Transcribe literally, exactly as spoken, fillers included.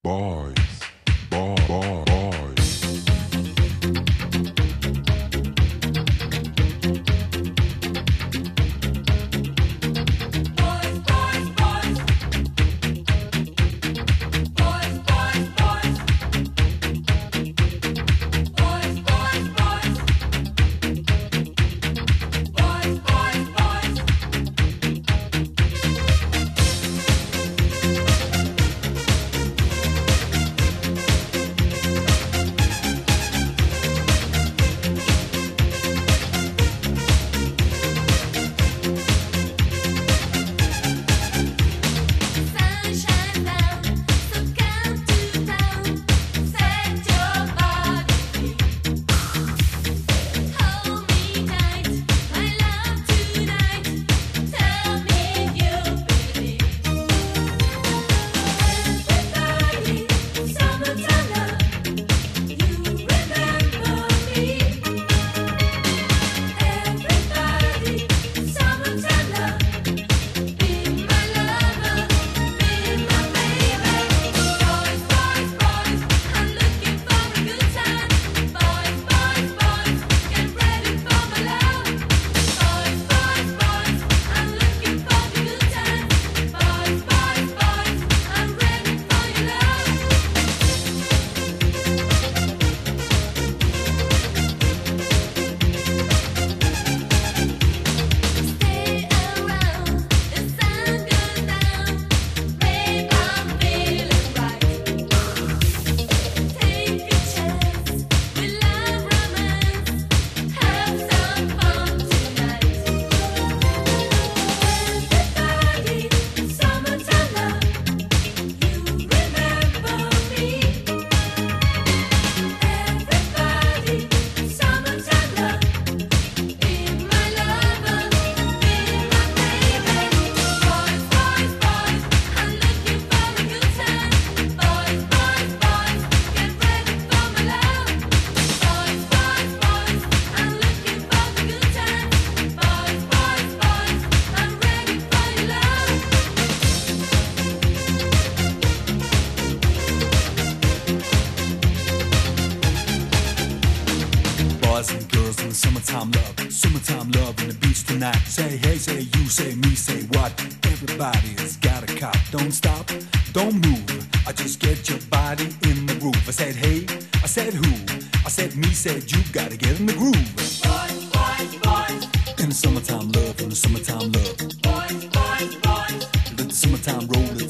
Boys, boy, boy, boys. Boys and girls in the summertime love, summertime love on the beach tonight. Say hey, say you, say me, say what? Everybody's got a cop. Don't stop, don't move. I just get your body in the groove. I said hey, I said who? I said me, said you. Gotta get in the groove. Boys, boys, boys. In the summertime love, in the summertime love. Boys, boys, boys. Let the summertime roll.